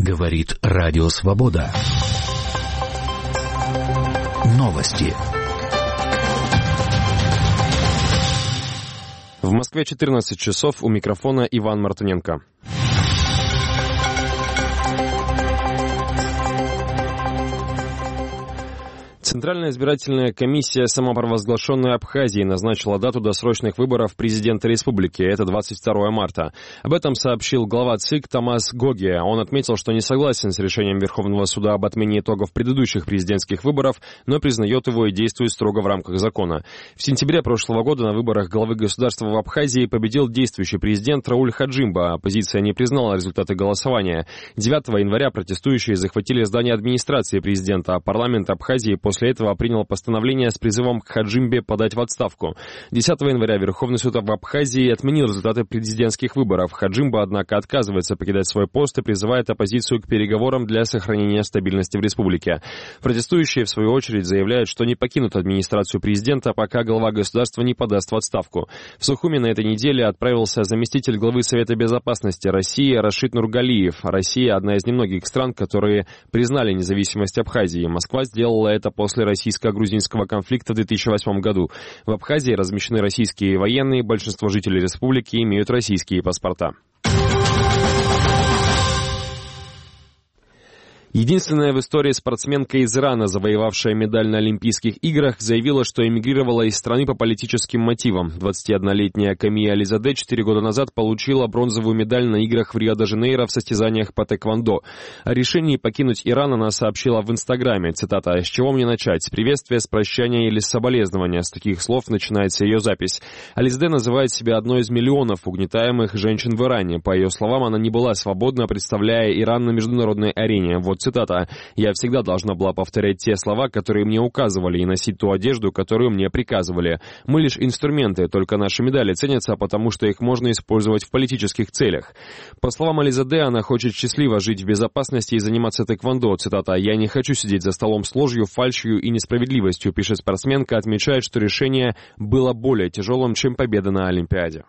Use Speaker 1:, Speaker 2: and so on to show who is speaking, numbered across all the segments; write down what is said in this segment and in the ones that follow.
Speaker 1: Говорит Радио Свобода. Новости.
Speaker 2: В Москве 14 часов, у микрофона Иван Мартыненко. Центральная избирательная комиссия самопровозглашенной Абхазии назначила дату досрочных выборов президента республики. Это 22 марта. Об этом сообщил глава ЦИК Томас Гогия. Он отметил, что не согласен с решением Верховного суда об отмене итогов предыдущих президентских выборов, но признает его и действует строго в рамках закона. В сентябре прошлого года на выборах главы государства в Абхазии победил действующий президент Рауль Хаджимба. Оппозиция не признала результаты голосования. 9 января протестующие захватили здание администрации президента, а парламент Абхазии после этого принял постановление с призывом к Хаджимбе подать в отставку. 10 января Верховный суд в Абхазии отменил результаты президентских выборов. Хаджимба, однако, отказывается покидать свой пост и призывает оппозицию к переговорам для сохранения стабильности в республике. Протестующие, в свою очередь, заявляют, что не покинут администрацию президента, пока глава государства не подаст в отставку. В Сухуми на этой неделе отправился заместитель главы Совета безопасности России Рашид Нургалиев. Россия – одна из немногих стран, которые признали независимость Абхазии. Москва сделала это после российско-грузинского конфликта в 2008 году. В Абхазии размещены российские военные, большинство жителей республики имеют российские паспорта. Единственная в истории спортсменка из Ирана, завоевавшая медаль на Олимпийских играх, заявила, что эмигрировала из страны по политическим мотивам. 21-летняя Камия Ализаде 4 года назад получила бронзовую медаль на играх в Рио-де-Жанейро в состязаниях по тэквондо. О решении покинуть Иран она сообщила в Инстаграме. Цитата: «С чего мне начать? С приветствия, с прощания или с соболезнования?» С таких слов начинается ее запись. Ализаде называет себя одной из миллионов угнетаемых женщин в Иране. По ее словам, она не была свободна, представляя Иран на международной арене. Вот цитата: «Я всегда должна была повторять те слова, которые мне указывали, и носить ту одежду, которую мне приказывали. Мы лишь инструменты, только наши медали ценятся, потому что их можно использовать в политических целях». По словам Ализаде, она хочет счастливо жить в безопасности и заниматься тэквондо. Цитата: «Я не хочу сидеть за столом с ложью, фальшью и несправедливостью», пишет спортсменка, отмечает, что решение было более тяжелым, чем победа на Олимпиаде.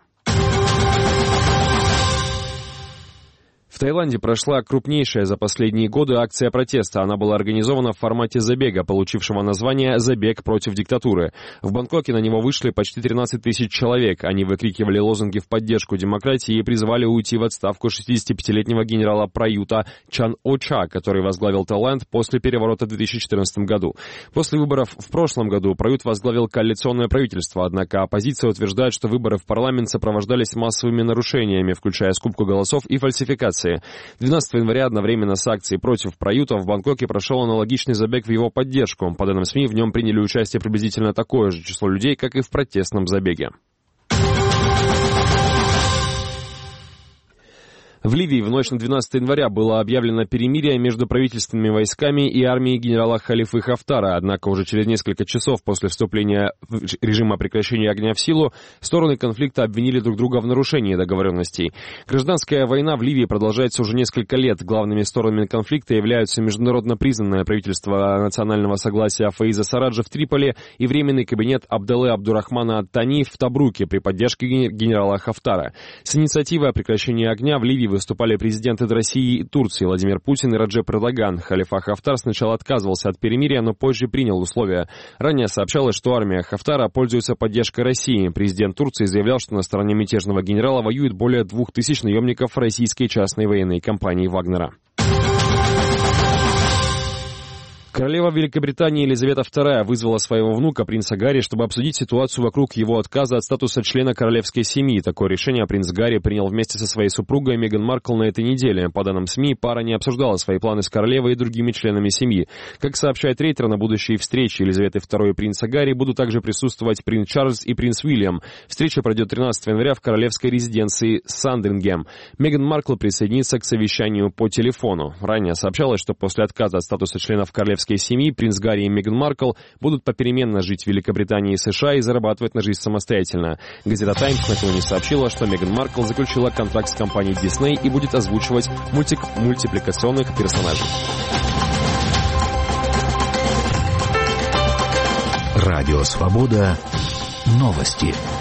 Speaker 2: В Таиланде прошла крупнейшая за последние годы акция протеста. Она была организована в формате забега, получившего название «Забег против диктатуры». В Бангкоке на него вышли почти 13 тысяч человек. Они выкрикивали лозунги в поддержку демократии и призывали уйти в отставку 65-летнего генерала Праюта Чан-О-Ча, который возглавил Таиланд после переворота в 2014 году. После выборов в прошлом году Прают возглавил коалиционное правительство, однако оппозиция утверждает, что выборы в парламент сопровождались массовыми нарушениями, включая скупку голосов и фальсификации. 12 января одновременно с акцией против Праюта в Бангкоке прошел аналогичный забег в его поддержку. По данным СМИ, в нем приняли участие приблизительно такое же число людей, как и в протестном забеге. В Ливии в ночь на 12 января было объявлено перемирие между правительственными войсками и армией генерала Халифы Хафтара, однако уже через несколько часов после вступления режима прекращения огня в силу стороны конфликта обвинили друг друга в нарушении договоренностей. Гражданская война в Ливии продолжается уже несколько лет. Главными сторонами конфликта являются международно признанное правительство национального согласия Фаиза Сараджа в Триполи и временный кабинет Абделы Абдурахмана ат-Тани в Табруке при поддержке генерала Хафтара. С инициативой о прекращении огня в Ливии выступали президенты России и Турции Владимир Путин и Раджеп Эрдоган. Халифа Хафтар сначала отказывался от перемирия, но позже принял условия. Ранее сообщалось, что армия Хафтара пользуется поддержкой России. Президент Турции заявлял, что на стороне мятежного генерала воюет более 2000 наемников российской частной военной компании «Вагнера». Королева Великобритании Елизавета II вызвала своего внука, принца Гарри, чтобы обсудить ситуацию вокруг его отказа от статуса члена королевской семьи. Такое решение принц Гарри принял вместе со своей супругой Меган Маркл на этой неделе. По данным СМИ, пара не обсуждала свои планы с королевой и другими членами семьи. Как сообщает Рейтер, на будущей встрече Елизаветы II и принца Гарри будут также присутствовать принц Чарльз и принц Уильям. Встреча пройдет 13 января в королевской резиденции Сандрингем. Меган Маркл присоединится к совещанию по телефону. Ранее сообщалось, что после отказа от статуса членов королевской семьи принц Гарри и Меган Маркл будут попеременно жить в Великобритании и США и зарабатывать на жизнь самостоятельно. Газета «Таймс» накануне сообщила, что Меган Маркл заключила контракт с компанией Disney и будет озвучивать мультипликационных персонажей.
Speaker 1: Радио «Свобода». Новости.